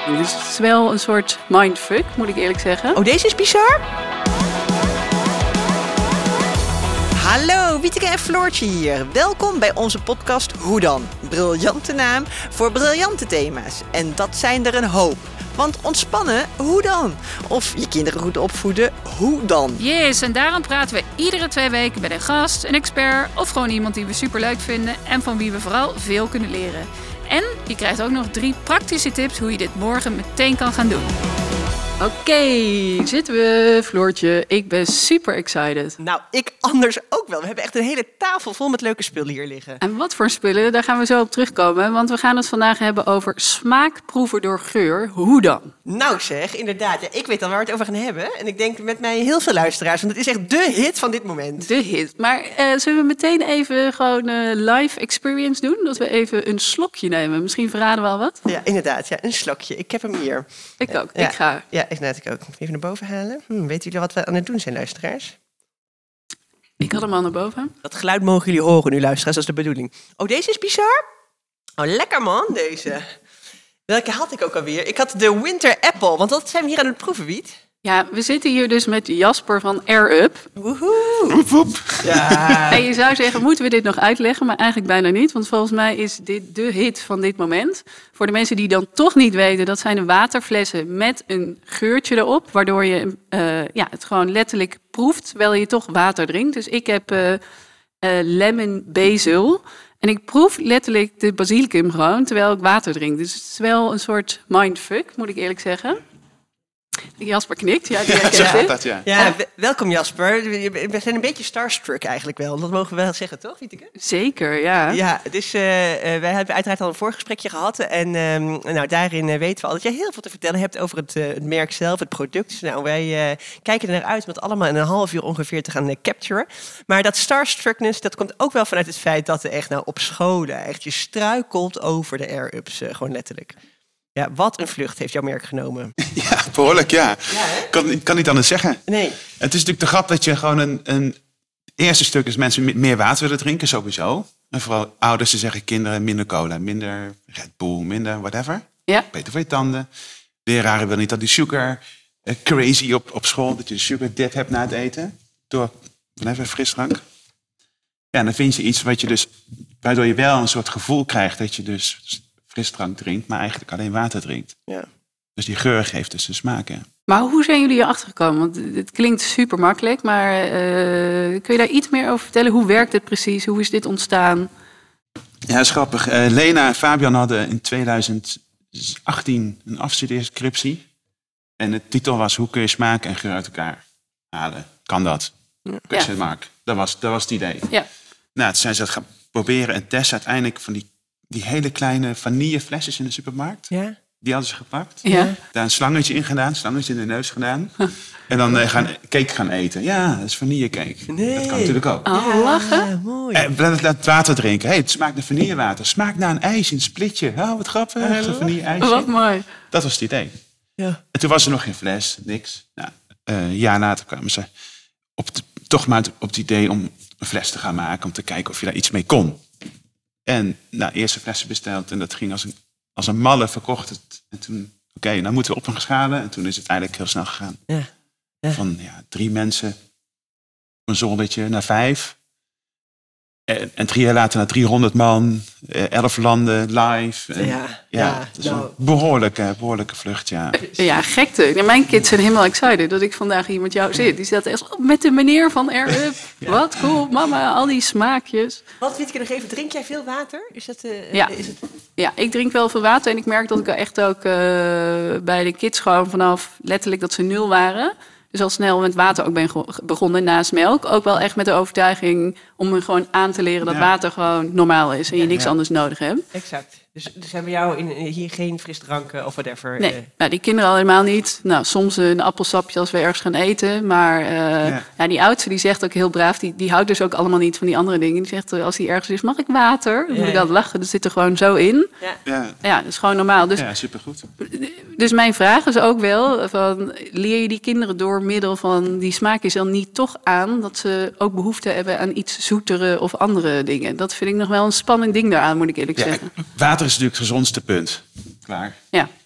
drinkt. Dus het is wel een soort mindfuck, moet ik eerlijk zeggen. Oh, deze is bizar? Hallo, Wieteke en Floortje hier. Welkom bij onze podcast Hoe dan? Briljante naam voor briljante thema's. En dat zijn er een hoop. Want ontspannen, hoe dan? Of je kinderen goed opvoeden, hoe dan? Yes, en daarom praten we iedere 2 weken met een gast, een expert of gewoon iemand die we superleuk vinden en van wie we vooral veel kunnen leren. En je krijgt ook nog 3 praktische tips hoe je dit morgen meteen kan gaan doen. Oké, zitten we, Floortje. Ik ben super excited. Nou, ik anders ook wel. We hebben echt een hele tafel vol met leuke spullen hier liggen. En wat voor spullen, daar gaan we zo op terugkomen. Want we gaan het vandaag hebben over smaakproeven door geur. Hoe dan? Nou zeg, inderdaad. Ja, ik weet al waar we het over gaan hebben. En ik denk met mij heel veel luisteraars. Want het is echt de hit van dit moment. De hit. Maar zullen we meteen even gewoon live experience doen? Dat we even een slokje nemen. Misschien verraden we al wat. Ja, inderdaad. Ja, een slokje. Ik heb hem hier. Ik ook. Ja, ik ga. Ja, inderdaad. Ik ook. Even naar boven halen. Weten jullie wat we aan het doen zijn, luisteraars? Ik had hem al naar boven. Dat geluid mogen jullie horen nu, luisteraars. Dat is de bedoeling. Oh, deze is bizar. Oh, lekker man, deze. Welke had ik ook alweer? Ik had de Winter Apple. Want dat zijn we hier aan het proeven, Wiet. Ja, we zitten hier dus met Jasper van Air Up. Woehoe. Ja. En je zou zeggen, moeten we dit nog uitleggen? Maar eigenlijk bijna niet, want volgens mij is dit de hit van dit moment. Voor de mensen die dan toch niet weten, dat zijn de waterflessen met een geurtje erop. Waardoor je het gewoon letterlijk proeft, terwijl je toch water drinkt. Dus ik heb lemon basil. En ik proef letterlijk de basilicum gewoon, terwijl ik water drink. Dus het is wel een soort mindfuck, moet ik eerlijk zeggen. Jasper knikt. Ja, die zo gaat dat, ja. Ja, welkom Jasper. We zijn een beetje starstruck eigenlijk wel. Dat mogen we wel zeggen, toch, Wieteke? Zeker, ja. Ja, dus wij hebben uiteraard al een voorgesprekje gehad. En daarin weten we al dat jij heel veel te vertellen hebt over het merk zelf, het product. Dus, wij kijken er naar uit om het allemaal in een half uur ongeveer te gaan capturen. Maar dat starstruckness, dat komt ook wel vanuit het feit dat er echt op scholen echt je struikelt over de Air-Ups, gewoon letterlijk. Ja, wat een vlucht heeft jouw merk genomen. Ja, behoorlijk, ja. Kan niet anders zeggen. Nee. Het is natuurlijk de grap dat je gewoon een eerste stuk is mensen meer water willen drinken, sowieso. En vooral ouders die zeggen kinderen minder cola, minder Red Bull, minder whatever. Ja. Beter voor je tanden. Leraren willen niet dat die sugar crazy op school, dat je de sugar dip hebt na het eten. Door whatever, frisdrank. Ja, en dan vind je iets wat je dus, waardoor je wel een soort gevoel krijgt dat je dus frisdrank drinkt, maar eigenlijk alleen water drinkt. Ja. Dus die geur geeft dus de smaak, hè. Maar hoe zijn jullie erachter gekomen? Want het klinkt super makkelijk, maar kun je daar iets meer over vertellen? Hoe werkt het precies? Hoe is dit ontstaan? Ja, dat is grappig. Lena en Fabian hadden in 2018 een afstudeerscriptie. En de titel was: hoe kun je smaak en geur uit elkaar halen? Kan dat? Question mark. Dat was het idee. Ja. Nou, toen zijn ze dat gaan proberen en testen. Uiteindelijk van die hele kleine vanilleflesjes in de supermarkt. Ja. Die hadden ze gepakt. Ja. Daar een slangetje in gedaan, slangetje in de neus gedaan. En dan cake gaan eten. Ja, dat is vanillecake. Nee. Dat kan natuurlijk ook. Oh, lachen. Ja, mooi. Laat water drinken. Hey, het smaakt naar vanillewater. Smaakt naar een ijs in een splitje. Oh, wat grappig. Zo'n vanille-ijsje. Wat mooi. Dat was het idee. Ja. En toen was er nog geen fles, niks. Nou, een jaar later kwamen ze toch maar op het idee om een fles te gaan maken. Om te kijken of je daar iets mee kon. En eerste flessen besteld. En dat ging als een malle, verkocht het. En toen, nou moeten we op gaan schalen. En toen is het eigenlijk heel snel gegaan. Ja. Ja. Van 3 mensen, een zonnetje, naar 5. En 3 jaar later naar 300 man, 11 landen, live. En, het is een behoorlijke vlucht, ja. Ja, gekte. Ja, mijn kids zijn helemaal excited dat ik vandaag hier met jou zit. Die staat echt met de meneer van Air Up. Ja. Wat cool, mama, al die smaakjes. Wat weet ik nog even, drink jij veel water? Is dat, Ja. Is het... Ja, ik drink wel veel water en ik merk dat ik echt ook bij de kids gewoon vanaf letterlijk dat ze 0 waren. Dus al snel met water ook ben begonnen naast melk. Ook wel echt met de overtuiging om me gewoon aan te leren dat water gewoon normaal is. En je niks anders nodig hebt. Exact. Dus hebben we jou hier geen frisdranken of whatever? Nee, die kinderen al helemaal niet. Nou, soms een appelsapje als we ergens gaan eten. Maar die oudste die zegt ook heel braaf, die houdt dus ook allemaal niet van die andere dingen. Die zegt als hij ergens is, mag ik water? Dan moet ik altijd lachen, dat zit er gewoon zo in. Ja, dat is gewoon normaal. Dus, ja, supergoed. Dus mijn vraag is ook wel, leer je die kinderen door middel van die smaakjes dan niet toch aan, dat ze ook behoefte hebben aan iets zoetere of andere dingen? Dat vind ik nog wel een spannend ding daaraan, moet ik eerlijk zeggen. Water is natuurlijk het gezondste punt. Klaar. Ja.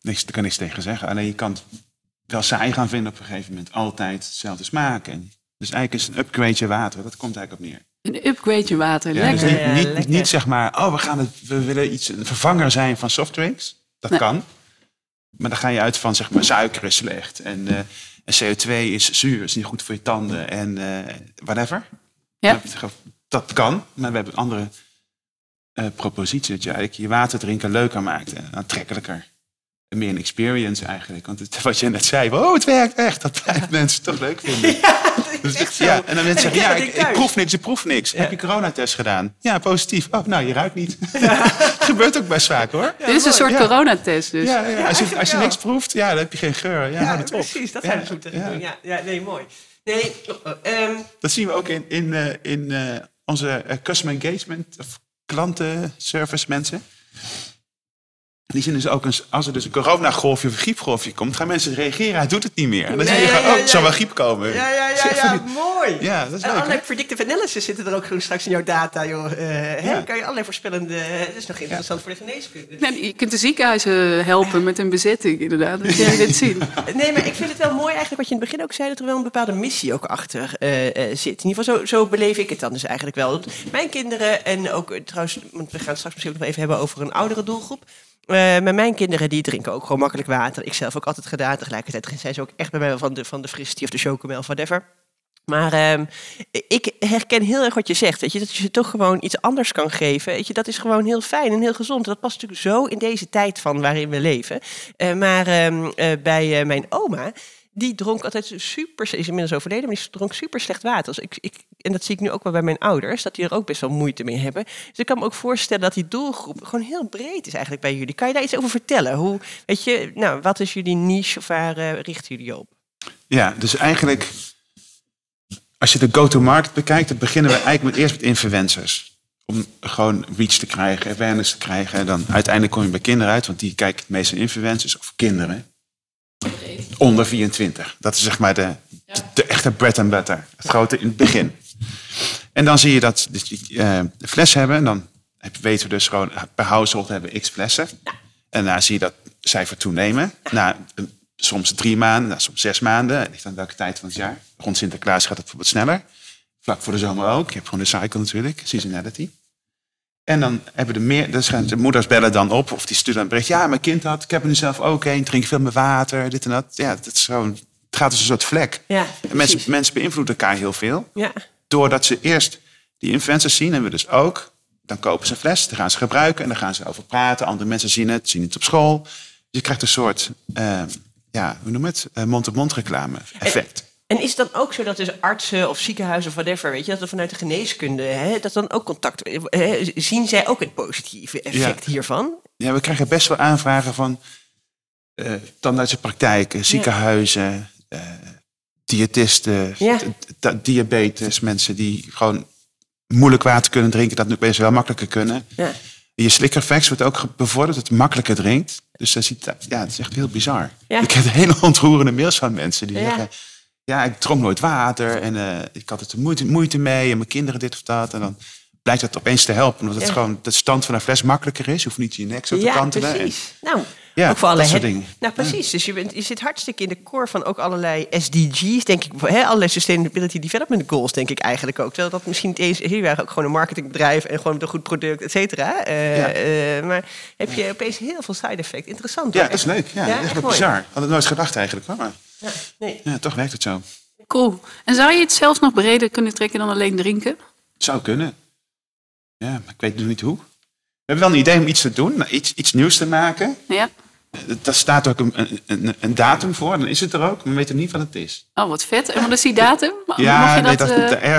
Daar kan niks tegen zeggen. Alleen je kan het wel saai gaan vinden op een gegeven moment. Altijd hetzelfde smaken. Dus eigenlijk is een upgrade water. Dat komt eigenlijk op neer. Een upgrade water, Ja, lekker. dus lekker. niet zeg maar, we willen een vervanger zijn van softdrinks. Dat kan. Maar dan ga je uit van, zeg maar, suiker is slecht. En CO2 is zuur, is niet goed voor je tanden. En whatever. Ja. Dat kan. Maar we hebben een andere propositie. Dat je eigenlijk je water drinken leuker maakt. En aantrekkelijker. En meer een experience eigenlijk. Want wat je net zei, het werkt echt. Dat blijft mensen toch leuk vinden. Dat is echt zo. Ja, en dan mensen zeggen, ik ik proef niks. Ja. Heb je coronatest gedaan? Ja, positief. Oh, nou, je ruikt niet. Gebeurt ook best vaak, hoor. Dit is een soort coronatest dus. Ja. Als je wel. niks proeft, dan heb je geen geur. Ja, hou het op. precies. Dat zijn we goed tegen doen. Ja, nee, mooi. Nee, Dat zien we ook in onze customer engagement of klantenservice mensen. Die zien dus ook, als er dus een coronagolfje of een griepgolfje komt, gaan mensen reageren. Hij doet het niet meer. En dan zie je gewoon, het zal wel griep komen. mooi. Ja, dat is En leuk. allerlei Hè? predictive analysis zitten er ook gewoon straks in jouw data, joh. Kan je allerlei voorspellende... Dat is nog interessant voor de geneeskunde. Nee, je kunt de ziekenhuizen helpen met een bezetting, inderdaad. Dat jij dit zien. Nee, maar ik vind het wel mooi eigenlijk wat je in het begin ook zei, dat er wel een bepaalde missie ook achter zit. In ieder geval, zo beleef ik het dan dus eigenlijk wel. Mijn kinderen, en ook trouwens, want we gaan het straks misschien ook nog even hebben over een oudere doelgroep. Maar mijn kinderen die drinken ook gewoon makkelijk water. Ik zelf ook altijd gedaan. Tegelijkertijd zijn ze ook echt bij mij wel van de fris tea of de chocomel of whatever. Maar ik herken heel erg wat je zegt. Weet je, dat je ze toch gewoon iets anders kan geven. Weet je, dat is gewoon heel fijn en heel gezond. Dat past natuurlijk zo in deze tijd van waarin we leven. Bij mijn oma, die dronk altijd super... Ze is inmiddels overleden, maar die dronk super slecht water. Dus en dat zie ik nu ook wel bij mijn ouders, dat die er ook best wel moeite mee hebben. Dus ik kan me ook voorstellen dat die doelgroep gewoon heel breed is eigenlijk bij jullie. Kan je daar iets over vertellen? Wat is jullie niche of waar richten jullie op? Ja, dus eigenlijk, als je de go-to-market bekijkt, dan beginnen we eigenlijk eerst met influencers. Om gewoon reach te krijgen, awareness te krijgen. En dan uiteindelijk kom je bij kinderen uit, want die kijken het meest naar influencers of kinderen. Onder 24. Dat is zeg maar de echte bread and butter. Het grote in het begin. En dan zie je dat de fles hebben. En dan weten we dus gewoon, per household hebben we x flessen. En dan zie je dat cijfer toenemen. Soms 3 maanden, soms 6 maanden. Het ligt aan welke tijd van het jaar. Rond Sinterklaas gaat het bijvoorbeeld sneller. Vlak voor de zomer ook. Je hebt gewoon de cycle natuurlijk, seasonality. En dan hebben de moeders bellen dan op, of die sturen dan een bericht. Ja, mijn kind ik heb er nu zelf ook een, drink veel meer water, dit en dat. Ja, het gaat als een soort vlek. Ja, en mensen beïnvloeden elkaar heel veel. Ja. Doordat ze eerst die influencers zien, en we dus ook, dan kopen ze een fles, dan gaan ze gebruiken en dan gaan ze over praten. Andere mensen zien het op school. Dus je krijgt een soort, mond-op-mond reclame effect. En is het dan ook zo dat dus artsen of ziekenhuizen of whatever, weet je, dat er vanuit de geneeskunde, dat dan ook contact, zien zij ook het positieve effect hiervan? Ja, we krijgen best wel aanvragen van tandartsenpraktijken, ziekenhuizen, diëtisten, diabetes, mensen die gewoon moeilijk water kunnen drinken, dat nu opeens wel makkelijker kunnen. Ja. Je slikkerfacts wordt ook bevorderd, dat het makkelijker drinkt. Dus het is echt heel bizar. Ja. Ik heb hele ontroerende mails van mensen die zeggen, ja, ik dronk nooit water en ik had het er moeite mee en mijn kinderen dit of dat. En dan blijkt dat opeens te helpen, omdat het gewoon de stand van een fles makkelijker is. Je hoeft niet je nek zo te kantelen. Ja, precies. Ook voor alle dingen. Nou, precies. Dus je zit hartstikke in de core van ook allerlei SDG's, denk ik. Allerlei Sustainability Development Goals, denk ik eigenlijk ook. Terwijl dat misschien niet eens... Hier waren ook gewoon een marketingbedrijf en gewoon met een goed product, et cetera. Maar heb je opeens heel veel side effect. Interessant. Ja, dat is leuk. Ja, echt bizar. Had het nooit gedacht eigenlijk. Maar toch werkt het zo. Cool. En zou je het zelfs nog breder kunnen trekken dan alleen drinken? Zou kunnen. Ja, maar ik weet nu niet hoe. We hebben wel een idee om iets te doen, iets nieuws te maken. Ja. Daar staat ook een datum voor, dan is het er ook. Maar we weten niet wat het is. Oh, wat vet. En wat is die datum? Ja, Mag je dat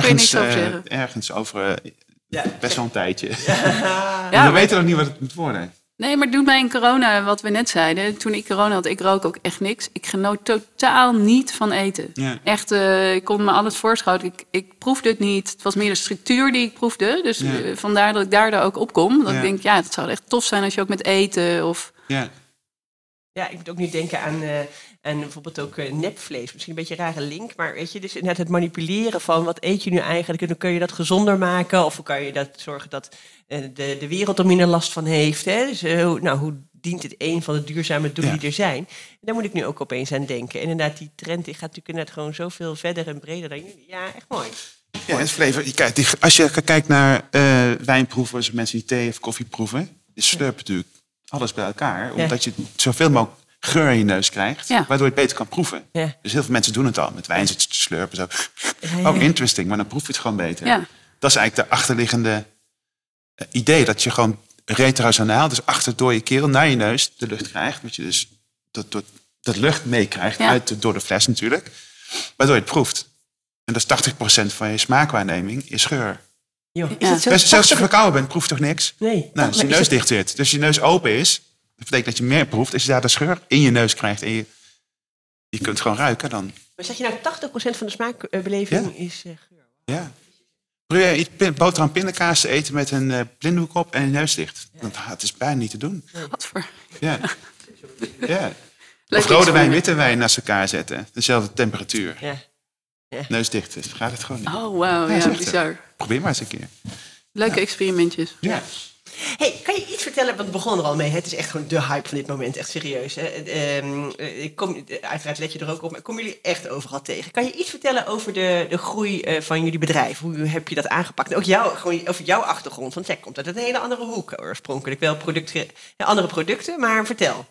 ergens over best wel een tijdje. Ja, we weten nog niet wat het moet worden. Nee, maar doe mij in corona, wat we net zeiden. Toen ik corona had, ik rook ook echt niks. Ik genoot totaal niet van eten. Ja. Echt, ik kon me alles voorschouten. Ik proefde het niet. Het was meer de structuur die ik proefde. Dus vandaar dat ik daar ook op kom. Dat ik denk, het zou echt tof zijn als je ook met eten of... Ja, ik moet ook nu denken aan bijvoorbeeld ook nepvlees. Misschien een beetje een rare link, maar weet je, dus net het manipuleren van wat eet je nu eigenlijk en hoe kun je dat gezonder maken of hoe kan je dat zorgen dat de wereld er minder last van heeft. Hè? Dus hoe dient het een van de duurzame doelen die er zijn. En daar moet ik nu ook opeens aan denken. En inderdaad, die trend die gaat natuurlijk inderdaad gewoon zoveel verder en breder dan jullie. Ja, echt mooi. Ja, het flavor. Als je kijkt naar wijnproevers, mensen die thee of koffie proeven, je slurpt natuurlijk alles bij elkaar, omdat je zoveel mogelijk geur in je neus krijgt, waardoor je het beter kan proeven. Ja. Dus heel veel mensen doen het al. Met wijn zitten te slurpen. Zo. Oh, interesting, maar dan proef je het gewoon beter. Ja. Dat is eigenlijk de achterliggende idee, dat je gewoon retrosonaal, dus achter door je keel naar je neus de lucht krijgt. Dat je dus dat lucht meekrijgt, door de fles natuurlijk, waardoor je het proeft. En dat is 80% van je smaakwaarneming is geur. Jo, zelfs als je verkouden bent, proef je toch niks? Nee. Nou, als je neus dicht zit, dus je neus open is, dat betekent dat je meer proeft. Als je daar de scheur in je neus krijgt en je kunt gewoon ruiken, dan... Maar zeg je nou 80% van de smaakbeleving is geur? Ja. Probeer je boterham pindakaas te eten met een blinddoek op en je neus dicht. Het is bijna niet te doen. Wat voor... Ja. Of rode wijn, witte wijn naast elkaar zetten. Dezelfde temperatuur. Ja. Neus dicht, dus gaat het gewoon niet. Oh, wauw. Ja, bizar. Probeer maar eens een keer. Leuke experimentjes. Ja. Hey, kan je iets vertellen, want we begonnen er al mee. Het is echt gewoon de hype van dit moment, echt serieus. Uiteraard let je er ook op, maar komen jullie echt overal tegen? Kan je iets vertellen over de groei van jullie bedrijf? Hoe heb je dat aangepakt? Ook over jouw achtergrond, want jij komt uit een hele andere hoek oorspronkelijk. Wel andere producten, maar vertel.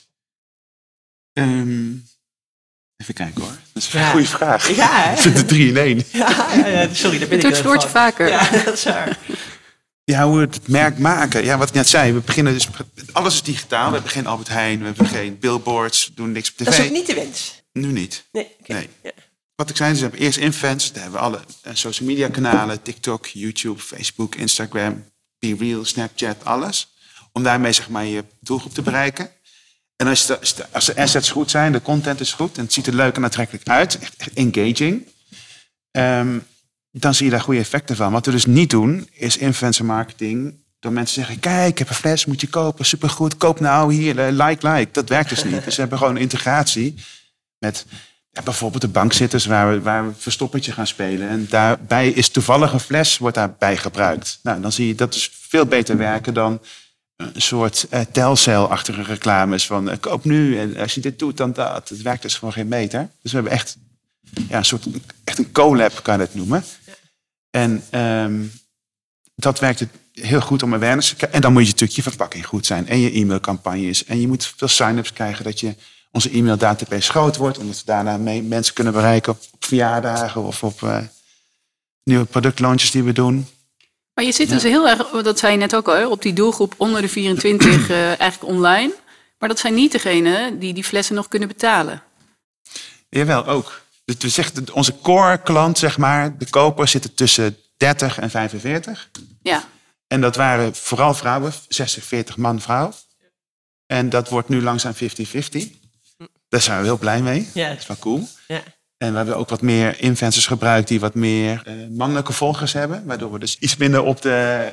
Even kijken hoor. Dat is een goede vraag. Ja, ik vind het 3 in 1. Sorry, daar ben ik het Floortje vaker. Ja, dat is waar. Ja, hoe we het merk maken. Ja, wat ik net zei. We beginnen dus... Alles is digitaal. We hebben geen Albert Heijn. We hebben geen billboards. We doen niks op tv. Dat is ook niet de wens? Nu niet. Nee. Okay. Nee. Ja. Wat ik zei, dus we hebben eerst influencers. Daar hebben we alle social media kanalen. TikTok, YouTube, Facebook, Instagram, BeReal, Snapchat, alles. Om daarmee zeg maar je doelgroep te bereiken. En als de assets goed zijn, de content is goed... en het ziet er leuk en aantrekkelijk uit, echt engaging... dan zie je daar goede effecten van. Wat we dus niet doen, is influencer marketing... door mensen te zeggen, kijk, ik heb een fles, moet je kopen, supergoed... koop nou hier, like. Dat werkt dus niet. Dus we hebben gewoon een integratie met bijvoorbeeld de bankzitters... waar we verstoppertje gaan spelen. En daarbij is toevallig een fles, wordt daarbij gebruikt. Nou, dan zie je dat is veel beter werken dan... een soort telcel-achtige reclames van koop nu en als je dit doet dan dat. Het werkt dus gewoon geen meter. Dus we hebben echt een collab kan je het noemen. Ja. En dat werkt heel goed om awareness te krijgen. En dan moet je natuurlijk je verpakking goed zijn en je e-mailcampagnes. En je moet veel sign-ups krijgen dat je onze e-maildatabase groot wordt. Omdat we daarna mensen kunnen bereiken op verjaardagen of op nieuwe productlaunches die we doen. Maar je zit dus heel erg, dat zei je net ook al, op die doelgroep onder de 24 eigenlijk online. Maar dat zijn niet degenen die flessen nog kunnen betalen. Jawel, ook. Dus we zeggen, onze core klant, zeg maar, de koper, zitten tussen 30 en 45. Ja. En dat waren vooral vrouwen, 60-40 man-vrouw. En dat wordt nu langzaam 50-50. Daar zijn we heel blij mee. Ja. Dat is wel cool. Ja. En we hebben ook wat meer influencers gebruikt die wat meer mannelijke volgers hebben. Waardoor we dus iets minder op de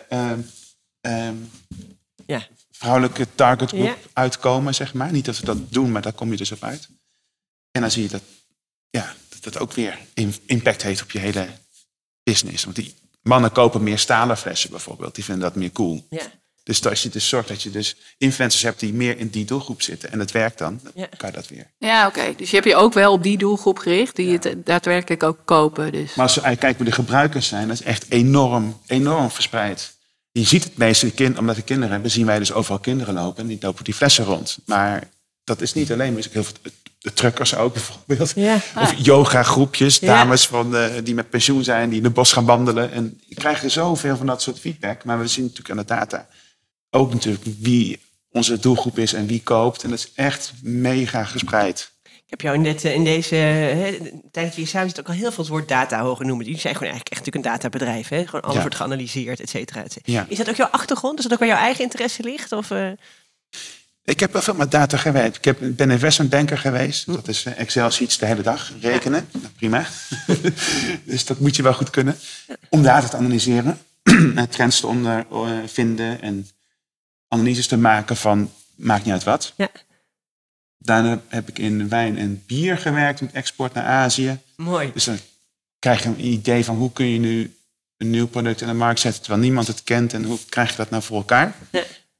vrouwelijke targetgroep uitkomen, zeg maar. Niet dat we dat doen, maar daar kom je dus op uit. En dan zie je dat ook weer impact heeft op je hele business. Want die mannen kopen meer stalen flessen bijvoorbeeld. Die vinden dat meer cool. Ja. Dus als je dus zorgt dat je dus influencers hebt die meer in die doelgroep zitten. En dat werkt dan kan je dat weer. Ja, oké. Dus je hebt je ook wel op die doelgroep gericht. Die het daadwerkelijk ook kopen. Dus. Maar als we kijken hoe de gebruikers zijn. Dat is echt enorm verspreid. Je ziet het meeste, omdat we kinderen hebben, zien wij dus overal kinderen lopen. En die lopen die flessen rond. Maar dat is niet alleen. Maar er is ook heel veel de truckers ook bijvoorbeeld. Ja. Of yoga groepjes. Dames die met pensioen zijn. Die in het bos gaan wandelen. En je krijgt er zoveel van dat soort feedback. Maar we zien natuurlijk aan de data ook natuurlijk wie onze doelgroep is en wie koopt. En dat is echt mega gespreid. Ik heb jou in deze tijdens die samen zit ook al heel veel het woord data horen noemen. Die zijn gewoon eigenlijk echt natuurlijk een databedrijf. Hè? Gewoon alles wordt geanalyseerd, et cetera. Ja. Is dat ook jouw achtergrond? Is dat ook waar jouw eigen interesse ligt? Of, Ik heb wel veel met data gewerkt. Ik ben investmentbanker geweest. Dat is Excel-sheets de hele dag rekenen. Ja. Nou, prima. Dus dat moet je wel goed kunnen. Om data te analyseren. Trends te ondervinden en analyses te maken van maakt niet uit wat. Ja. Daarna heb ik in wijn en bier gewerkt met export naar Azië. Mooi. Dus dan krijg je een idee van hoe kun je nu een nieuw product in de markt zetten terwijl niemand het kent en hoe krijg je dat nou voor elkaar. Ja.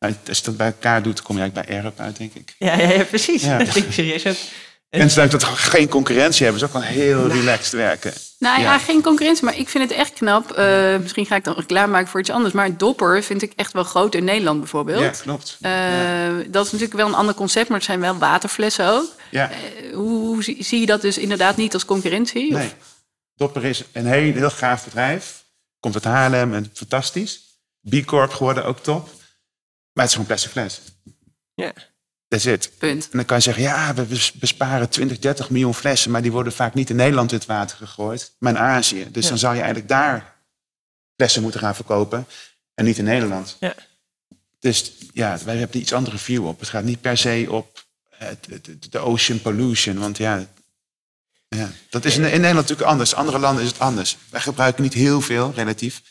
Nou, als je dat bij elkaar doet, kom je eigenlijk bij Arup uit, denk ik. Ja, precies. Ja. Dat denk ik serieus ook. En zodat dat geen concurrentie hebben, is ook wel heel relaxed werken. Nou ja, geen concurrentie, maar ik vind het echt knap. Misschien ga ik dan reclame maken voor iets anders. Maar Dopper vind ik echt wel groot in Nederland bijvoorbeeld. Ja, klopt. Dat is natuurlijk wel een ander concept, maar het zijn wel waterflessen ook. Ja. Hoe zie je dat dus inderdaad niet als concurrentie? Nee. Dopper is een heel gaaf bedrijf. Komt uit Haarlem en fantastisch. B Corp geworden, ook top. Maar het is gewoon plastic fles. Ja. That's it. Punt. En dan kan je zeggen, ja, we besparen 20, 30 miljoen flessen, maar die worden vaak niet in Nederland in het water gegooid, maar in Azië. Dus dan zou je eigenlijk daar flessen moeten gaan verkopen en niet in Nederland. Ja. Dus ja, wij hebben iets andere view op. Het gaat niet per se op de ocean pollution, want dat is in Nederland natuurlijk anders. In andere landen is het anders. Wij gebruiken niet heel veel, relatief,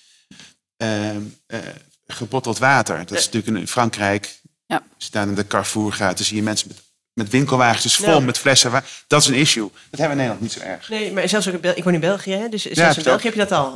gebotteld water. Dat is natuurlijk in Frankrijk. Ja. Als je daar naar de Carrefour gaat, dan zie je mensen met winkelwagentjes vol met flessen. Dat is een issue. Dat hebben we in Nederland niet zo erg. Nee, maar zelfs ook ik woon in België, hè? Dus zelfs in België heb je dat al.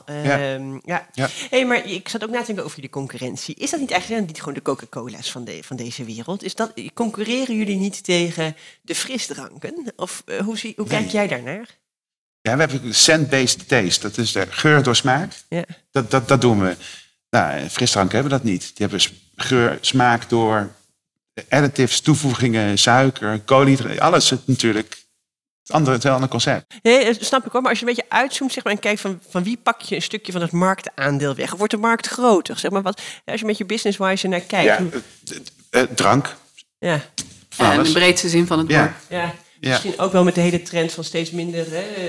Hey, maar ik zat ook na te denken over jullie concurrentie. Is dat niet eigenlijk niet gewoon de Coca-Cola's van deze wereld? Concurreren jullie niet tegen de frisdranken? Of hoe kijk jij daarnaar? Ja, we hebben scent-based taste. Dat is de geur door smaak. Ja. Dat doen we. Nou, frisdranken hebben dat niet. Die hebben geur, smaak door additives, toevoegingen, suiker, koolhydraten. Alles natuurlijk. Het is een heel ander concept. Nee, snap ik hoor. Maar als je een beetje uitzoomt zeg maar, en kijkt van wie pak je een stukje van het marktaandeel weg? Of wordt de markt groter? Zeg maar, als je een beetje business-wise naar kijkt. Ja, drank. Ja. In de breedste zin van het woord. Ja. Misschien ook wel met de hele trend van steeds minder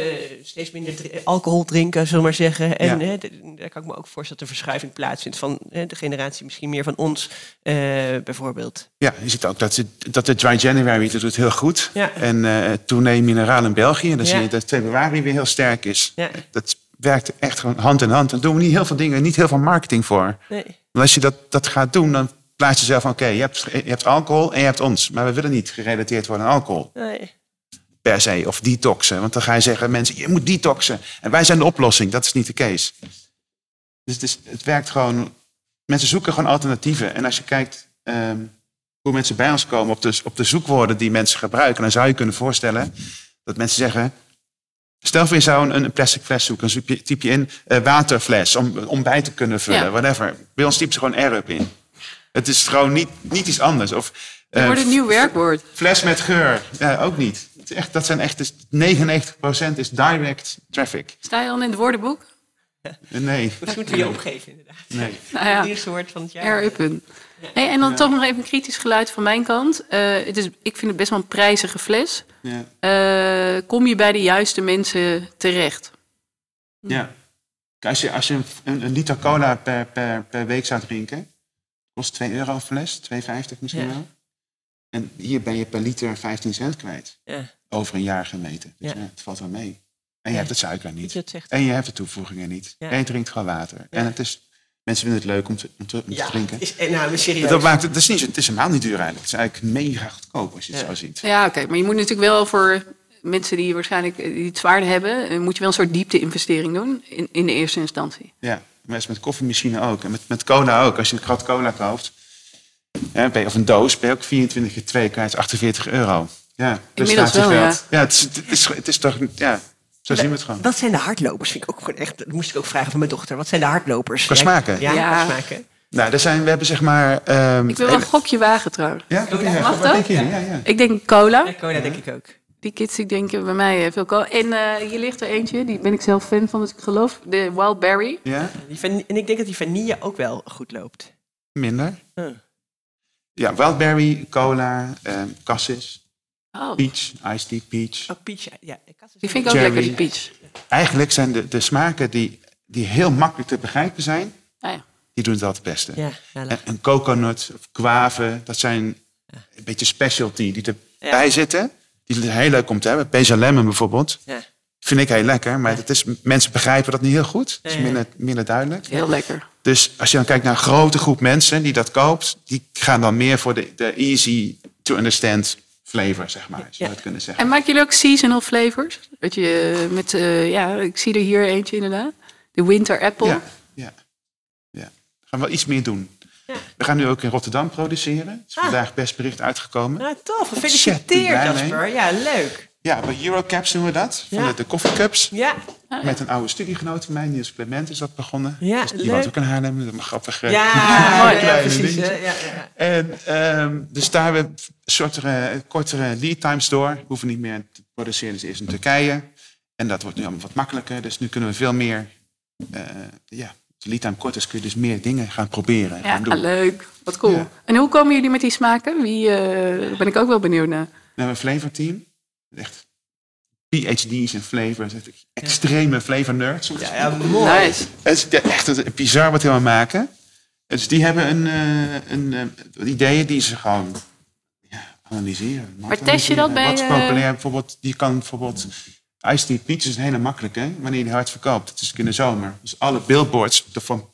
alcohol drinken, zullen we maar zeggen. En daar kan ik me ook voorstellen dat de verschuiving plaatsvindt van de generatie misschien meer van ons, bijvoorbeeld. Ja, je ziet ook dat de Dry January dat doet heel goed. Ja. En Tournee Mineraal in België, dan zie je dat februari weer heel sterk is. Ja. Dat werkt echt gewoon hand in hand. Dan doen we niet heel veel dingen, niet heel veel marketing voor. Nee. Maar als je dat gaat doen, dan plaats je zelf van oké, je hebt alcohol en je hebt ons. Maar we willen niet gerelateerd worden aan alcohol. Nee. Per se, of detoxen. Want dan ga je zeggen, mensen, je moet detoxen. En wij zijn de oplossing. Dat is niet de case. Dus het werkt gewoon. Mensen zoeken gewoon alternatieven. En als je kijkt hoe mensen bij ons komen op de zoekwoorden die mensen gebruiken, dan zou je kunnen voorstellen dat mensen zeggen, stel voor je zou een plastic fles zoeken. Dan typ je in waterfles om bij te kunnen vullen. Whatever. Bij ons typ ze gewoon Arup in. Het is gewoon niet iets anders. Of het wordt een nieuw werkwoord. Fles met geur. Ja, ook niet. Dat zijn echt 99% is direct traffic. Sta je al in het woordenboek? Nee. Dat moeten we je opgeven, inderdaad. Nee. Nou ja, het eerste woord van het jaar. Hey, en dan toch nog even een kritisch geluid van mijn kant. Ik vind het best wel een prijzige fles. Ja. Kom je bij de juiste mensen terecht? Ja. Als je een liter cola per week zou drinken, kost 2 euro een fles, 2,50 misschien wel. En hier ben je per liter 15 cent kwijt. Ja. Over een jaar gemeten. Dus het valt wel mee. En je hebt het suiker niet. En je hebt de toevoegingen niet. Ja. En je drinkt gewoon water. Ja. En mensen vinden het leuk om te drinken. Serieus. Het is helemaal niet duur eigenlijk. Het is eigenlijk mega goedkoop als je het zo ziet. Ja, oké. Maar je moet natuurlijk wel voor mensen die waarschijnlijk die het zwaarder hebben, moet je wel een soort diepte-investering doen in de eerste instantie. Ja, maar met koffiemachine ook. En met cola ook. Als je een krat cola koopt, of een doos, ben je ook 24 keer 2 kwijt, 48 euro. Ja, inmiddels wel, ja. Ja, het is toch, ja, zo zien we het gewoon. Wat zijn de hardlopers? Vind ik ook gewoon echt, dat moest ik ook vragen van mijn dochter. Wat zijn de hardlopers? Qua smaken? Ja. Smaken. Nou, we hebben zeg maar. Ik wil wel een gokje wagen trouwens. Ja, mag dat? Denk je? Ja. Ik denk cola. Ja, cola denk ik ook. Die kids die denken bij mij veel cola. En hier ligt er eentje, die ben ik zelf fan van, dus ik geloof, de Wild Berry. Ja. En ik denk dat die vanille ook wel goed loopt. Minder. Ja, Wild Berry, cola, cassis. Peach, iced tea, peach. Oh, peach, ja. Die vind ik ook lekker, die peach. Eigenlijk zijn de smaken die heel makkelijk te begrijpen zijn, die doen het altijd het beste. Ja, en coconut of guave, dat zijn een beetje specialty die erbij zitten. Die is heel leuk om te hebben. Peja lemon bijvoorbeeld. Ja. Vind ik heel lekker, maar mensen begrijpen dat niet heel goed. Het is minder duidelijk. Heel lekker. Dus als je dan kijkt naar een grote groep mensen die dat koopt, die gaan dan meer voor de easy to understand flavor, zeg maar. Zou je het kunnen zeggen. En maken jullie ook seasonal flavors? Dat je met, ik zie er hier eentje inderdaad. De winter apple. Ja. Gaan we wel iets meer doen. We gaan nu ook in Rotterdam produceren. Het is vandaag persbericht uitgekomen. Nou, tof. Ontzettend Gefeliciteerd, blij Jasper. mee. Ja, leuk. Ja, bij Eurocaps noemen we dat. Van Ja. de koffiecups. Ja, Met een oude studiegenoot van mij, Niels Clement, is dat begonnen. Ja, Dus die leuk. woont ook in Haarlem. Dat is een grappig. ja, mooi. ja, precies. dingetje. Ja. En dus daar hebben we een soort kortere lead times door. We hoeven niet meer te produceren, dus eerst in Turkije. En dat wordt nu allemaal wat makkelijker. Dus nu kunnen we veel meer... de lead time kort is, kun je dus meer dingen gaan proberen. En Ja, gaan doen. leuk. Wat cool. Ja. En hoe komen jullie met die smaken? Daar ben ik ook wel benieuwd naar. We hebben een flavorteam. Echt PhD's in flavor. Extreme flavor nerds. Ja, mooi. Nice. Het is echt bizar wat we aan maken. Dus die hebben ideeën die ze gewoon analyseren. Maar test je dat bij, Wat is populair? Bijvoorbeeld, je kan bijvoorbeeld... Iced Tea Peach is een hele makkelijke, wanneer die hard verkoopt. Het is in de zomer. Dus alle billboards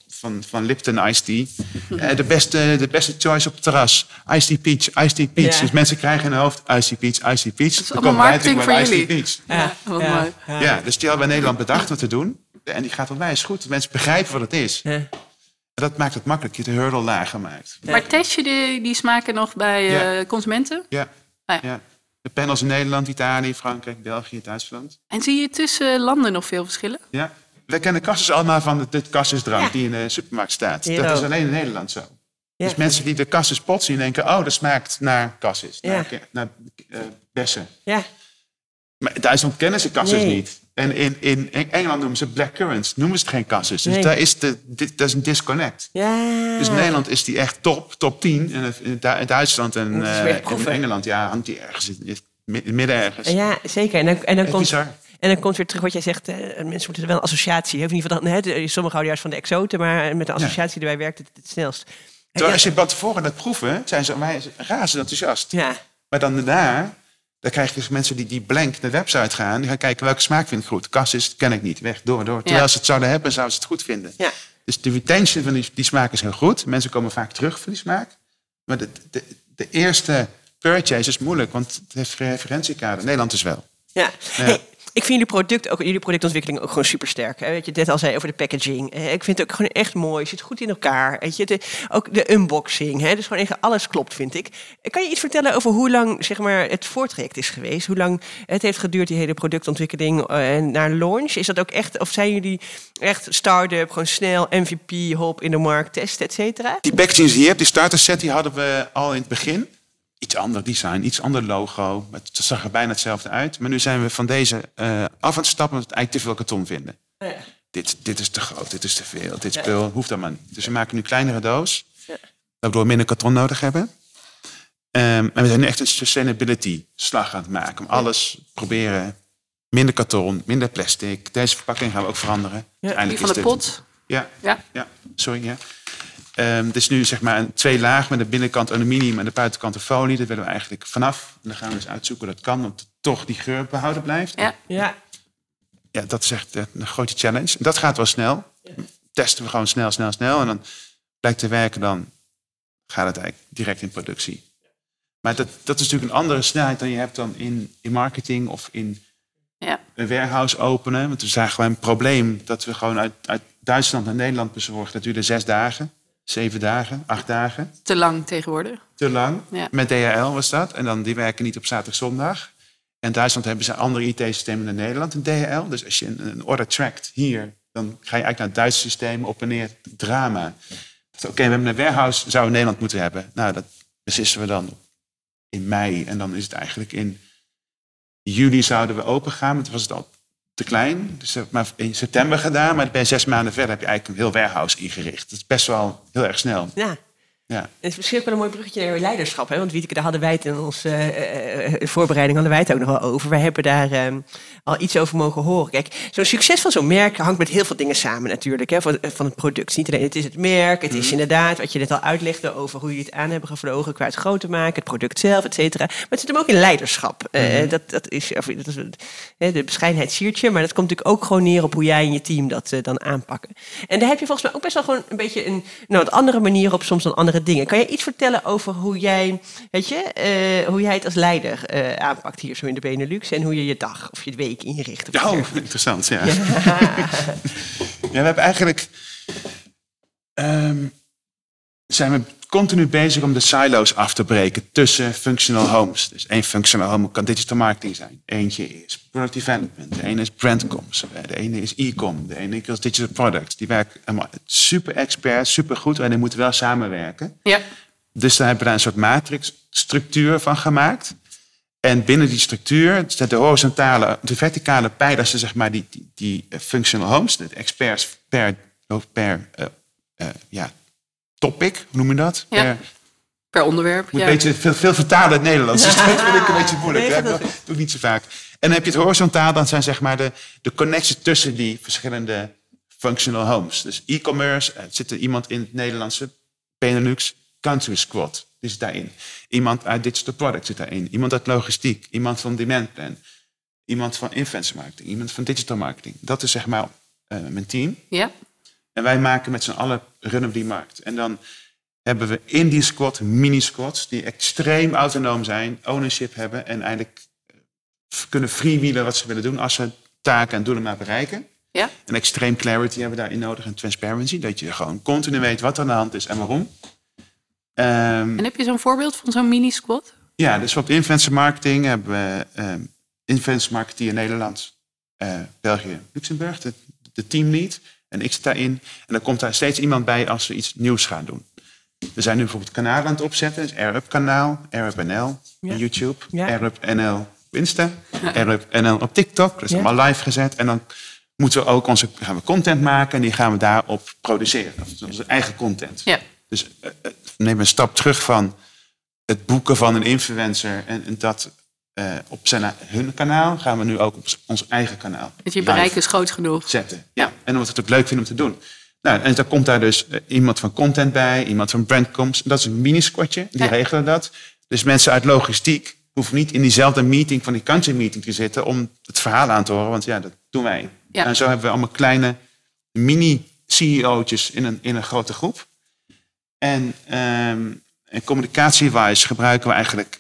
van Lipton Iced Tea. De beste choice op het terras. Iced Tea Peach, Iced Tea Peach. Ja. Dus mensen krijgen in hun hoofd Iced Tea Peach, Iced Tea Peach. Dat is allemaal marketing voor jullie. Ja, wat mooi. Ja, dus die hadden we in Nederland bedacht wat te doen. En die gaat wel wijs goed. Mensen begrijpen wat het is. Ja. En dat maakt het makkelijk. Je hebt de hurdle lager maakt. Maar test je die smaken nog bij Ja. consumenten? Ja. Ah, ja. Ja. De panels in Nederland, Italië, Frankrijk, België, Duitsland. En zie je tussen landen nog veel verschillen? Ja. Wij kennen Cassis allemaal van de Cassis-drank Ja. die in de supermarkt staat. Hier Dat is ook. alleen in Nederland zo. Ja. Dus mensen die de Cassis pot zien denken... oh, dat smaakt naar Cassis, Ja. naar bessen. Ja. Maar in Duitsland kennen ze Cassis Nee. niet. En in Engeland noemen ze blackcurrants. Noemen ze het geen Cassis. Dus Nee. daar is dat is een disconnect. Ja. Dus in Nederland is die echt top 10. En in Duitsland en Dat is weer in proeven. Engeland hangt die ergens in het midden ergens. Ja, zeker. En dan Echt komt... bizar. En dan komt weer terug wat jij zegt, mensen moeten er wel een associatie hebben. In ieder geval dan, sommigen houden juist van de exoten, maar met een associatie erbij werkt het snelst. Terwijl als je van tevoren dat proeven, zijn ze razend enthousiast. Ja, Maar dan daarna, dan krijg je dus mensen die blank naar de website gaan. Die gaan kijken welke smaak vind ik goed. Cassis ken ik niet, weg, door. Terwijl ze het zouden hebben, zouden ze het goed vinden. ja. Dus de retention van die smaak is heel goed. Mensen komen vaak terug voor die smaak. Maar de eerste purchase is moeilijk, want het heeft geen referentiekader. Nederland is wel. Ja. Ja. Hey, ik vind jullie productontwikkeling ook gewoon super sterk. Weet je, net al zei over de packaging. Ik vind het ook gewoon echt mooi. Het zit goed in elkaar. Weet je, ook de unboxing. Dus gewoon echt alles klopt, vind ik. Kan je iets vertellen over hoe lang zeg maar, het voortraject is geweest? Hoe lang het heeft geduurd, die hele productontwikkeling naar launch? Is dat ook echt, of zijn jullie echt start-up, gewoon snel, MVP, hop in de markt, testen, et cetera? Die packaging die je hebt, die starter set, die hadden we al in het begin. Iets ander design, iets ander logo. Het zag er bijna hetzelfde uit. Maar nu zijn we van deze af aan het stappen, omdat we eigenlijk te veel karton vinden. Ja. Dit is te groot, dit is te veel, dit spul hoeft allemaal niet. Dus we maken nu een kleinere doos, waardoor we minder karton nodig hebben. En we zijn nu echt een sustainability slag aan het maken. Om alles proberen, minder karton, minder plastic. Deze verpakking gaan we ook veranderen. Die van de pot? Ja, Ja. sorry. Ja. Het is nu zeg maar een 2 laag met de binnenkant aluminium en de buitenkant een folie. Dat willen we eigenlijk vanaf. En dan gaan we eens uitzoeken hoe dat kan, omdat toch die geur behouden blijft. Ja. Ja. Ja, dat is echt een grote challenge. Dat gaat wel snel. Testen we gewoon snel. En dan blijkt te werken, dan gaat het eigenlijk direct in productie. Maar dat is natuurlijk een andere snelheid dan je hebt dan in marketing of in een warehouse openen. Want we zagen gewoon een probleem dat we gewoon uit Duitsland naar Nederland bezorgden. Dat duurde 6 dagen, 7 dagen, 8 dagen. Te lang tegenwoordig. Te lang. Ja. Met DHL was dat. En dan die werken niet op zaterdag, zondag. En in Duitsland hebben ze andere IT-systemen dan Nederland in DHL. Dus als je een order trackt hier, dan ga je eigenlijk naar het Duitse systeem op en neer. Drama. Oké, we hebben een warehouse, zouden we in Nederland moeten hebben. Nou, dat beslissen we dan in mei. En dan is het eigenlijk in juli zouden we open gaan. Maar toen was het al te klein. Dus maar in september gedaan. Maar ben 6 maanden verder heb je eigenlijk een heel warehouse ingericht. Dat is best wel heel erg snel. Ja. Ja. Het is misschien ook wel een mooi bruggetje naar leiderschap. Hè? Want Wieteke, daar hadden wij het in onze voorbereiding hadden wij het ook nog wel over. Wij hebben daar al iets over mogen horen. Kijk, zo'n succes van zo'n merk hangt met heel veel dingen samen natuurlijk. Hè? Van het product. Niet alleen het is het merk. Het is inderdaad wat je net al uitlegde over hoe jullie het aan hebben gevlogen. Qua het groter maken, het product zelf, et cetera. Maar het zit hem ook in leiderschap. Dat is de bescheidenheid siertje. Maar dat komt natuurlijk ook gewoon neer op hoe jij en je team dat dan aanpakken. En daar heb je volgens mij ook best wel gewoon een beetje een wat andere manier op, soms dan andere dingen. Kan je iets vertellen over hoe jij, hoe jij het als leider aanpakt hier zo in de Benelux en hoe je je dag of je week inricht? Interessant, ja. Ja, we hebben eigenlijk zijn we continu bezig om de silo's af te breken tussen functional homes. Dus één functional home kan digital marketing zijn. Eentje is product development. De ene is brandcoms. De ene is e-com. De ene is digital products. Die werken allemaal super expert, super goed. En die moeten wel samenwerken. Ja. Dus daar hebben we daar een soort matrixstructuur van gemaakt. En binnen die structuur zitten de verticale pijlers, zeg maar, die functional homes, de experts per topic, hoe noem je dat? Ja. Per onderwerp. Moet een beetje veel vertalen in het Nederlands. Dus dat vind ik een beetje moeilijk. Nee, dat doe ik niet zo vaak. En dan heb je het horizontaal, dan zijn zeg maar de connectie tussen die verschillende functional homes. Dus e-commerce, er zit er iemand in het Nederlandse Benelux Country Squad. Die zit daarin. Iemand uit digital product zit daarin. Iemand uit logistiek. Iemand van demand plan. Iemand van influencer marketing. Iemand van digital marketing. Dat is zeg maar mijn team. Ja. En wij maken met z'n allen runnen we die markt. En dan hebben we in die squad mini-squads die extreem autonoom zijn, ownership hebben en eigenlijk kunnen freewheelen wat ze willen doen als ze taken en doelen maar bereiken. Ja. En extreme clarity hebben we daarin nodig en transparency, dat je gewoon continu weet wat er aan de hand is en waarom. En heb je zo'n voorbeeld van zo'n mini-squad? Ja, dus op influencer marketing hebben we influencer marketeer Nederland, België, Luxemburg, de teamlead. En ik zit daarin. En dan komt daar steeds iemand bij als we iets nieuws gaan doen. We zijn nu bijvoorbeeld kanalen aan het opzetten. Dus AirUp kanaal, AirUp NL op YouTube, AirUp NL op Insta, AirUp NL op TikTok. Dat is allemaal live gezet. En dan moeten we ook gaan we content maken en die gaan we daarop produceren. Dat is onze eigen content. Ja. Dus neem een stap terug van het boeken van een influencer en dat op hun kanaal gaan we nu ook op ons eigen kanaal. Dat je bereik is groot genoeg. Zetten. Ja. En dan wordt het ook leuk vinden om te doen. Nou, en dan komt daar dus iemand van content bij, iemand van brandcoms. Dat is een mini-squadje, die regelen dat. Dus mensen uit logistiek hoeven niet in diezelfde meeting van die country meeting te zitten om het verhaal aan te horen, want ja, dat doen wij. Ja. En zo hebben we allemaal kleine mini-CEO'tjes in een grote groep. En communicatie-wise gebruiken we eigenlijk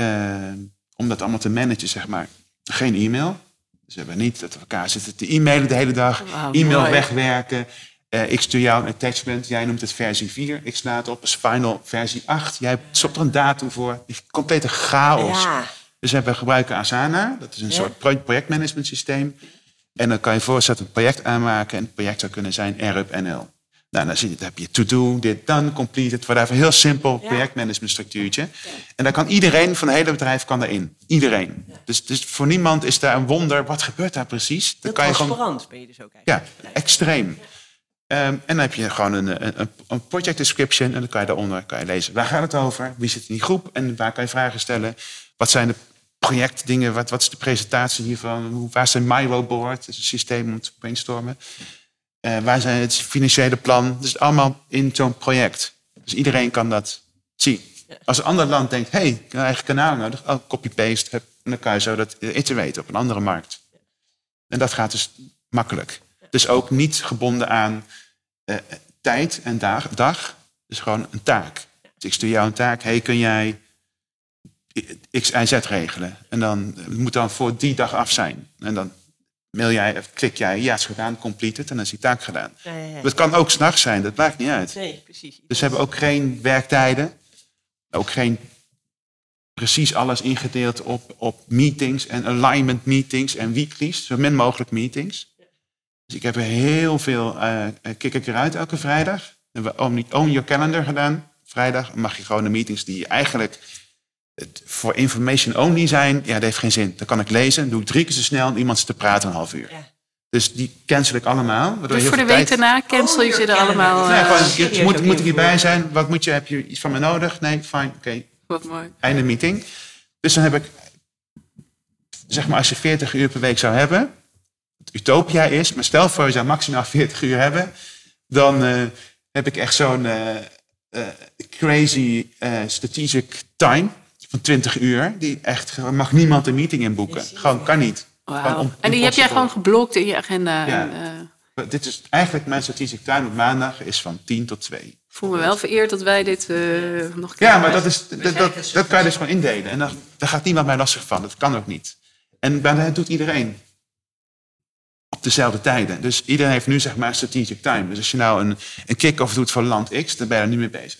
om dat allemaal te managen, zeg maar, geen e-mail. Dus we hebben niet dat we elkaar zitten te e-mailen de hele dag. Wow, e-mail mooi. Wegwerken. Ik stuur jou een attachment. Jij noemt het versie 4. Ik sla het op als final versie 8. Jij stopt er een datum voor. Complete chaos. Ja. Dus we gebruiken Asana. Dat is een soort projectmanagement systeem. En dan kan je voorstellen een project aanmaken. En het project zou kunnen zijn AirUp NL. Nou, dan heb je to-do, dit, done, complete. Het wordt even een heel simpel projectmanagement structuurtje. Ja. En dan kan iedereen van het hele bedrijf daarin. Iedereen. Ja. Dus voor niemand is daar een wonder. Wat gebeurt daar precies? Heel transparant ben je dus ook eigenlijk. Ja, extreem. En dan heb je gewoon een project description. En dan kan je daaronder lezen. Waar gaat het over? Wie zit in die groep? En waar kan je vragen stellen? Wat zijn de projectdingen? Wat is de presentatie hiervan? Waar is een Miro board? Dat is een systeem om te brainstormen. Waar zijn het financiële plan? Dus allemaal in zo'n project. Dus iedereen kan dat zien. Als een ander land denkt, ik heb een eigen kanaal nodig. Copy-paste. En dan kan je zo dat itereren op een andere markt. En dat gaat dus makkelijk. Dus ook niet gebonden aan tijd en dag. Dus gewoon een taak. Dus ik stuur jou een taak. Kun jij X, Y, Z regelen? En dan moet dan voor die dag af zijn. En dan mail jij of klik jij, ja, het is gedaan, completed, en dan is die taak gedaan. Ja. Dat kan ook 's nachts zijn, dat maakt niet uit. Nee, precies. Dus we hebben ook geen werktijden. Ook geen precies alles ingedeeld op meetings en alignment meetings en weeklies. Zo min mogelijk meetings. Dus ik heb er heel veel, kijk ik eruit elke vrijdag. We hebben Own Your Calendar gedaan. Vrijdag mag je gewoon de meetings die eigenlijk voor information only zijn, dat heeft geen zin. Dan kan ik lezen, dan doe ik 3 keer zo snel en iemand zit te praten een half uur. Ja. Dus die cancel ik allemaal. Dus voor de week daarna cancel je ze er allemaal? Moet ik hierbij zijn? Heb je iets van me nodig? Nee, fijn, oké. Wat mooi. Einde meeting. Dus dan heb ik, zeg maar als je 40 uur per week zou hebben, het utopia is, maar stel voor je zou maximaal 40 uur hebben, dan heb ik echt zo'n crazy strategic time van 20 uur. Die echt, mag niemand een meeting inboeken. Gewoon, kan niet. Wow. En die heb jij gewoon geblokt in je agenda? Ja. Dit is eigenlijk mijn strategic time op maandag is van 10 tot 2. Ik voel me wel vereerd dat wij dit nog krijgen. Ja, maar dat kan je dus gewoon indelen. En daar gaat niemand mij lastig van. Dat kan ook niet. En dat doet iedereen. Op dezelfde tijden. Dus iedereen heeft nu zeg maar strategic time. Dus als je nou een kick-off doet voor land X, dan ben je er nu mee bezig.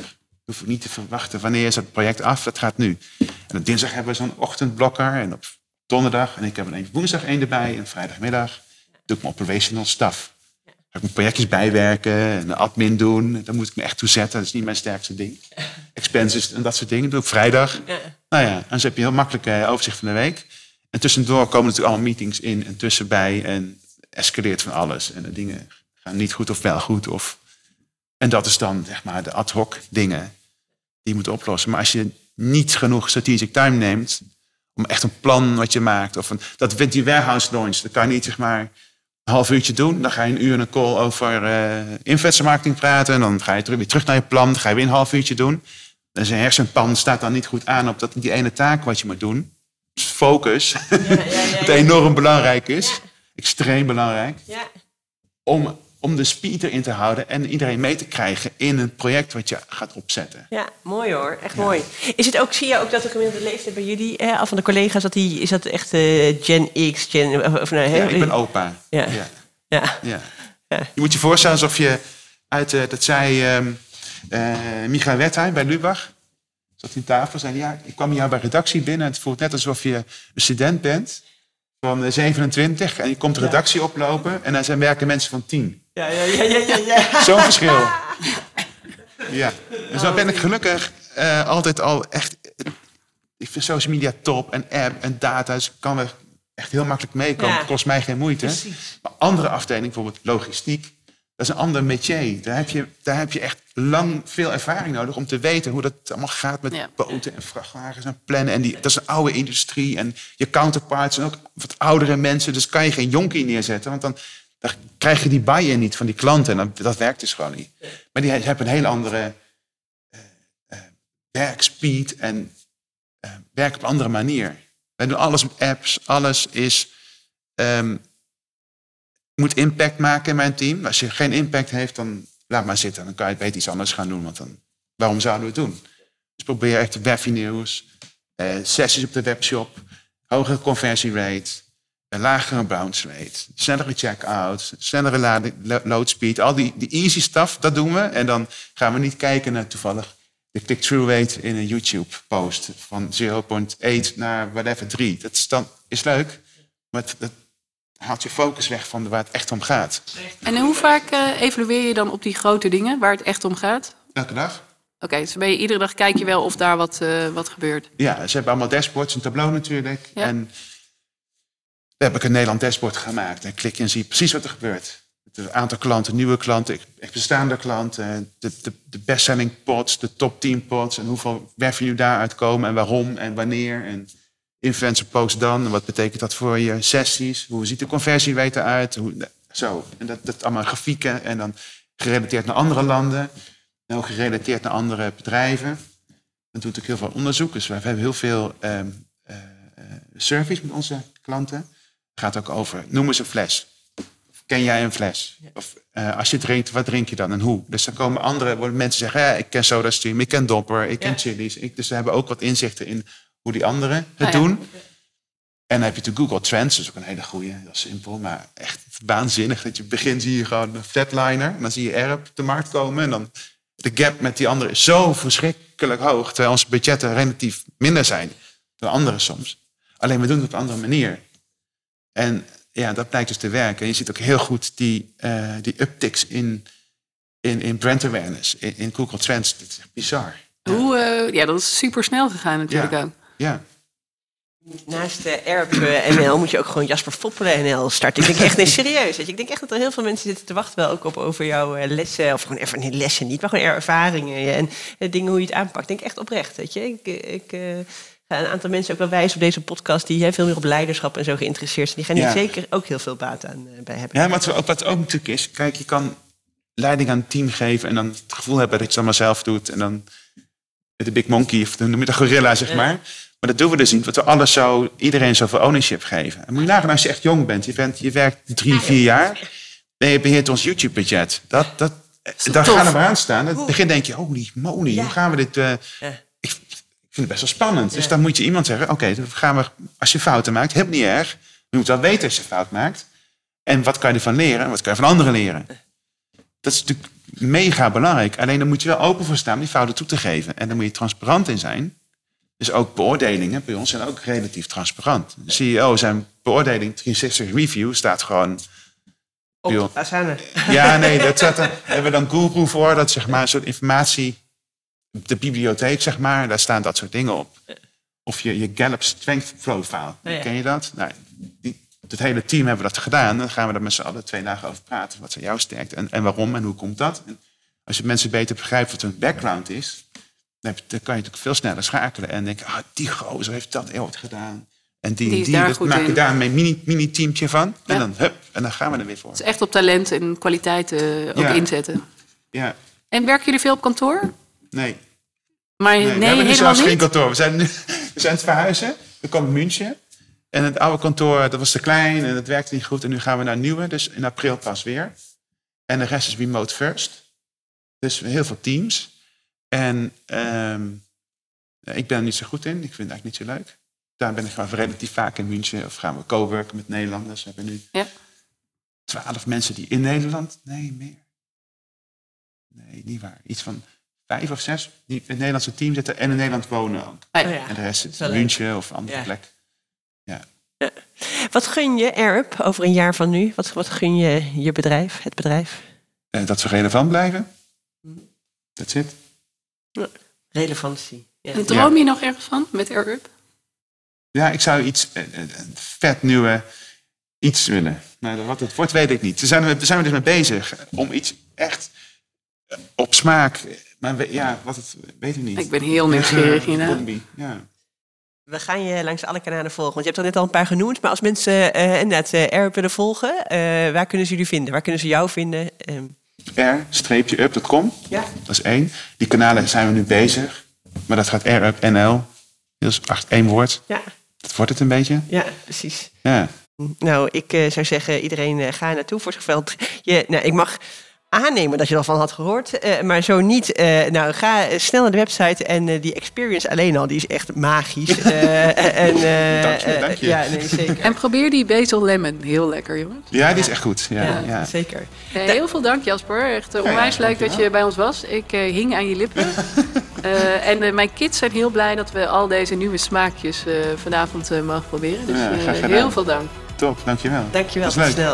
hoef ik niet te verwachten wanneer is het project af. Dat gaat nu. En op dinsdag hebben we zo'n ochtendblokker. En op donderdag. En ik heb er woensdag één erbij. En vrijdagmiddag doe ik mijn operational stuff. Ga ik mijn projectjes bijwerken. En admin doen. Daar moet ik me echt toe zetten. Dat is niet mijn sterkste ding. Expenses en dat soort dingen doe ik vrijdag. Nou ja, dan heb je heel makkelijk overzicht van de week. En tussendoor komen natuurlijk allemaal meetings in. En tussenbij. En escaleert van alles. En de dingen gaan niet goed of wel goed. En dat is dan zeg maar de ad hoc dingen die je moet oplossen. Maar als je niet genoeg strategic time neemt om echt een plan wat je maakt. Dat die warehouse launch, dat kan je niet zeg maar een half uurtje doen. Dan ga je een uur in een call over influencer marketing praten. En dan ga je weer terug naar je plan. Dan ga je weer een half uurtje doen. En zijn hersenpan staat dan niet goed aan op die ene taak wat je moet doen. Dus focus, dat enorm belangrijk is. Ja. Extreem belangrijk. Ja. Om de speed erin te houden en iedereen mee te krijgen in een project wat je gaat opzetten. Ja, mooi hoor. Echt mooi. Is het ook, zie je ook dat de gemiddelde leeftijd bij jullie, al van de collega's, is dat echt Gen X? Ik ben opa. Ja. Je moet je voorstellen alsof je dat zei Michael Wertheim bij Lubach. Zat hij aan tafel, zei ik kwam hier bij redactie binnen. Het voelt net alsof je een student bent van 27 en je komt de redactie oplopen en dan werken mensen van 10. Ja. Zo'n verschil. Ja. Dus dan ben ik gelukkig altijd al echt. Ik vind social media top en app en data. Dus ik kan er echt heel makkelijk meekomen. Het kost mij geen moeite. Precies. Maar andere afdelingen, bijvoorbeeld logistiek, dat is een ander métier. Daar heb je echt veel ervaring nodig om te weten hoe dat allemaal gaat met boten en vrachtwagens en plannen. En dat is een oude industrie. En je counterparts zijn ook wat oudere mensen. Dus kan je geen jonkie neerzetten. Want dan krijg je die buy-in niet van die klanten. En dat werkt dus gewoon niet. Maar die hebben een hele andere werkspeed en werken op een andere manier. Wij doen alles met apps. Alles is moet impact maken in mijn team. Als je geen impact heeft, dan laat maar zitten. Dan kan je het beter iets anders gaan doen. Want waarom zouden we het doen? Dus probeer echt webnieuws, sessies op de webshop, hogere conversierate, een lagere bounce rate, snellere check-out, snellere load speed. Al die easy stuff, dat doen we. En dan gaan we niet kijken naar toevallig de click-through rate in een YouTube-post van 0,8 naar whatever 3. Dat is leuk, maar dat haalt je focus weg van waar het echt om gaat. En hoe vaak evalueer je dan op die grote dingen waar het echt om gaat? Elke dag. Oké, dus iedere dag kijk je wel of daar wat gebeurt? Ja, ze hebben allemaal dashboards, een tableau natuurlijk. Ja. En daar heb ik een Nederland dashboard gemaakt. En klik en zie precies wat er gebeurt. Het aantal klanten, nieuwe klanten, bestaande klanten, de bestselling pods, de top 10 pods en hoeveel revenue daaruit komen en waarom en wanneer. En influencer post dan, en wat betekent dat voor je sessies? Hoe ziet de conversierate eruit? Zo. En dat allemaal grafieken en dan gerelateerd naar andere landen. En ook gerelateerd naar andere bedrijven. Dan doe ik heel veel onderzoek. Dus we hebben heel veel surveys met onze klanten. Het gaat ook over, noem eens een fles. Ken jij een fles? Of als je drinkt, wat drink je dan en hoe? Dus dan komen andere mensen zeggen, ik ken SodaStream, ik ken Dopper, ik ken Chili's. Dus we hebben ook wat inzichten in hoe die anderen het doen. En dan heb je de Google Trends, dat is ook een hele goeie, heel simpel, maar echt waanzinnig. Dat je begint, zie je gewoon een flatliner, en dan zie je er op de markt komen. En dan de gap met die anderen is zo verschrikkelijk hoog, terwijl onze budgetten relatief minder zijn dan anderen soms. Alleen we doen het op een andere manier. En ja, dat blijkt dus te werken. En je ziet ook heel goed die upticks in brand awareness, in Google Trends. Dat is echt bizar. Dat is super snel gegaan natuurlijk ook. Ja. Naast Erp NL moet je ook gewoon Jasper Foppelen NL starten. Ik denk echt, nee, serieus. Weet je. Ik denk echt dat er heel veel mensen zitten te wachten wel ook op over jouw lessen. Of gewoon even, nee, lessen niet, maar gewoon ervaringen. En dingen hoe je het aanpakt. Ik denk echt oprecht, weet je. Ik ga een aantal mensen ook wel wijzen op deze podcast die veel meer op leiderschap en zo geïnteresseerd zijn. Die gaan hier zeker ook heel veel baat aan bij hebben. Ja, wat ook natuurlijk is, kijk, je kan leiding aan een team geven en dan het gevoel hebben dat je het allemaal zelf doet. En dan met de big monkey, of noem je de gorilla, zeg maar. Maar dat doen we dus niet, want we iedereen zoveel ownership geven. En moet je nagaan als je echt jong bent. Je werkt 3-4 jaar en je beheert ons YouTube-budget. Daar gaan we aan staan. In het begin denk je, holy moly, hoe gaan we dit... Ik vind het best wel spannend. Dus dan moet je iemand zeggen, oké, dan gaan we, als je fouten maakt, helemaal niet erg. Je moet wel weten als je fout maakt. En wat kan je ervan leren en wat kan je van anderen leren? Dat is natuurlijk mega belangrijk. Alleen dan moet je wel open voor staan om die fouten toe te geven. En daar moet je transparant in zijn. Dus ook beoordelingen bij ons zijn ook relatief transparant. De CEO zijn beoordeling 360 review staat gewoon... Op Asana. Ja, nee, daar hebben we dan Guru voor. Dat is zeg maar een soort informatie... De bibliotheek, zeg maar, daar staan dat soort dingen op. Of je Gallup Strength Profile. Ja. Ken je dat? Nou, het hele team hebben we dat gedaan. Dan gaan we er met z'n allen 2 dagen over praten. Wat zijn jouw sterkte en waarom en hoe komt dat? En als je mensen beter begrijpt wat hun background is... dan kan je natuurlijk veel sneller schakelen. En denken, die gozer heeft dat ooit gedaan. En die dat maak je daar een mini-teamtje van. Ja. En dan gaan we er weer voor. Dus echt op talent en kwaliteit ook inzetten. Ja. En werken jullie veel op kantoor? Nee. Maar we hebben nu helemaal zelfs niet? geen kantoor. We zijn het verhuizen. We komen München. En het oude kantoor, dat was te klein en dat werkte niet goed. En nu gaan we naar een nieuwe, dus in april pas weer. En de rest is remote first. Dus heel veel teams. En ik ben er niet zo goed in. Ik vind het eigenlijk niet zo leuk. Daar ben ik gewoon relatief vaak in München. Of gaan we coworken met Nederlanders. We hebben nu 12 mensen die in Nederland... Nee, meer. Nee, niet waar. Iets van 5 of 6 die in het Nederlandse team zitten en in Nederland wonen ook. Ja. En de rest zit in München of andere plek. Ja. Wat gun je AirUp over een jaar van nu? Wat gun je het bedrijf? Dat we relevant blijven. That's it. Relevantie. Ja. En droom je nog ergens van met AirUp? Ja, ik zou een vet nieuwe iets willen. Maar wat het wordt, weet ik niet. Daar zijn we dus mee bezig. Om iets echt op smaak. Maar wat het weet ik niet. Ik ben heel nieuwsgierig inderdaad. Ja. We gaan je langs alle kanalen volgen. Want je hebt er net al een paar genoemd. Maar als mensen inderdaad AirUp willen volgen, waar kunnen ze jullie vinden? Waar kunnen ze jou vinden? r-up.com. Ja. Dat is 1. Die kanalen zijn we nu bezig. Maar dat gaat AirUp NL. Dus 1 woord. Ja. Dat wordt het een beetje. Ja, precies. Ja. Nou, ik zou zeggen, iedereen ga naartoe voor zover. Ik mag aannemen dat je ervan had gehoord. Maar zo niet, ga snel naar de website. En die experience alleen al, die is echt magisch. Dank je. Ja, nee, zeker. En probeer die basil lemon. Heel lekker, jongens. Ja, die is echt goed. Ja. Zeker. Heel veel dank, Jasper. Echt onwijs leuk dat je bij ons was. Ik hing aan je lippen. En mijn kids zijn heel blij dat we al deze nieuwe smaakjes vanavond mogen proberen. Dus heel veel dank. Top, dankjewel. Dankjewel, tot snel.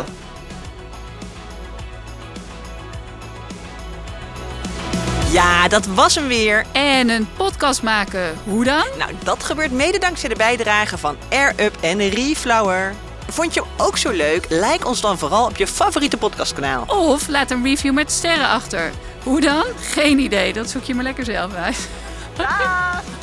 Ja, dat was hem weer. En een podcast maken. Hoe dan? Nou, dat gebeurt mede dankzij de bijdrage van AirUp en Reflower. Vond je hem ook zo leuk? Like ons dan vooral op je favoriete podcastkanaal. Of laat een review met sterren achter. Hoe dan? Geen idee. Dat zoek je maar lekker zelf uit. Daag!